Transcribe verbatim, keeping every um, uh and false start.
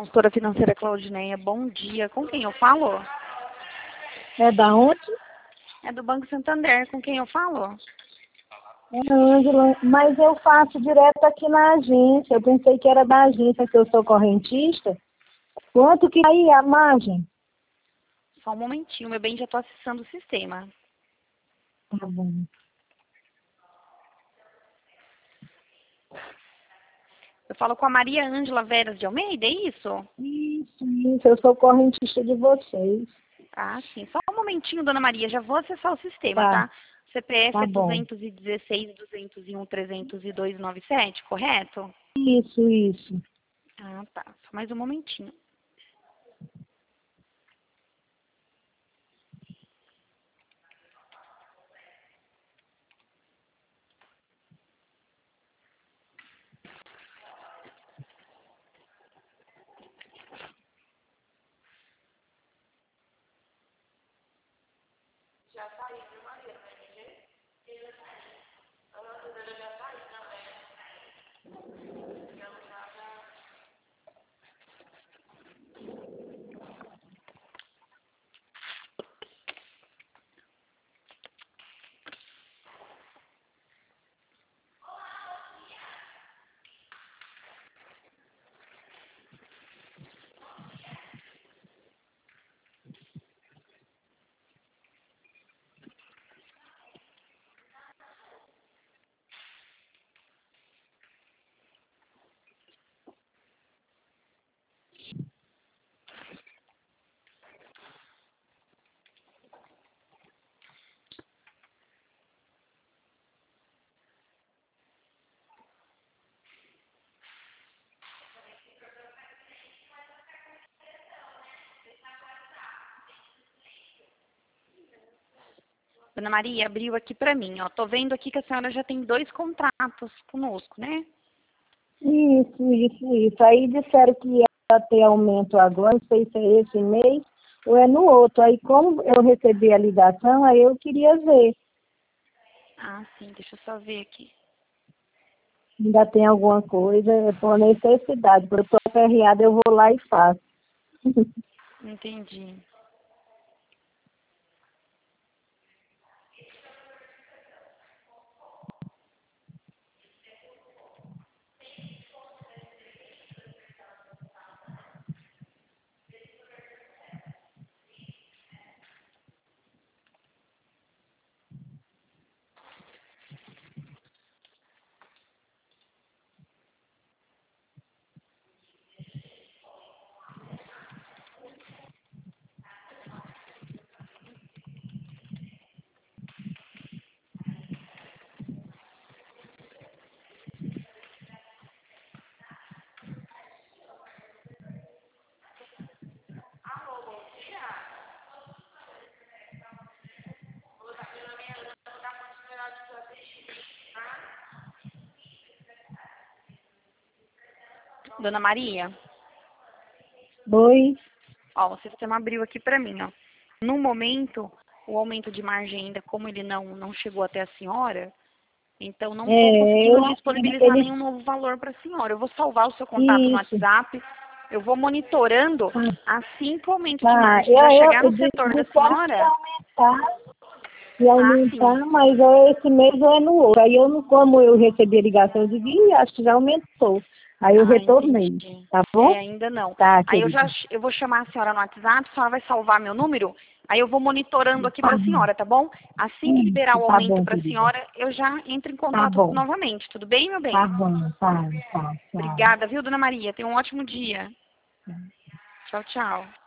Consultora financeira Claudineia, bom dia. Com quem eu falo? É da onde? É do Banco Santander. Com quem eu falo? É, Ângela, mas eu faço direto aqui na agência. Eu pensei que era da agência, que eu sou correntista. Quanto que aí a margem? Só um momentinho, meu bem, já estou acessando o sistema. Tá bom. Eu falo com a Maria Ângela Veras de Almeida, é isso? Isso, isso. Eu sou correntista de vocês. Ah, sim. Só um momentinho, dona Maria, já vou acessar o sistema, Tá, tá? C P F tá é bom. duzentos e dezesseis, duzentos e um, trezentos e dois, noventa e sete, correto? Isso, isso. Ah, tá. Só mais um momentinho. Dona Maria, abriu aqui pra mim, ó. Tô vendo aqui que a senhora já tem dois contratos conosco, né? Isso, isso, isso. Aí disseram que ia ter aumento agora, não sei se é esse mês ou é no outro. Aí como eu recebi a ligação, aí eu queria ver. Ah, sim. Deixa eu só ver aqui. Ainda tem alguma coisa, eu estou necessidade. Quando eu estou aperreada, eu vou lá e faço. Entendi. Dona Maria, Oi? ó, o sistema abriu aqui pra mim, ó. No momento, o aumento de margem ainda, como ele não, não chegou até a senhora, então não estou É, conseguindo eu, ele, disponibilizar ele, nenhum novo valor para a senhora. Eu vou salvar o seu contato no isso. WhatsApp, eu vou monitorando Ah, assim que o aumento de tá, margem eu, já eu, chegar eu no di- setor da disseram que ia senhora. aumentar, ia Ah, sim. aumentar, mas é esse mês ou é no outro. Aí eu não, como eu recebi a ligação, eu digo, "Ih, acho que já aumentou." Aí eu Ah, retornei, entendi. tá É, bom? ainda não. Tá, Aí eu já querida. eu vou chamar a senhora no WhatsApp, a senhora vai salvar meu número, aí eu vou monitorando aqui Tá para a bom. senhora, tá bom? Assim que liberar Isso, o tá aumento bom, para a querida. senhora, eu já entro em Tá contato bom. novamente. Tudo bem, meu Tá bem? bom, tá, tá, tchau. Obrigada, viu, dona Maria? Tenha um ótimo dia. Tchau, tchau.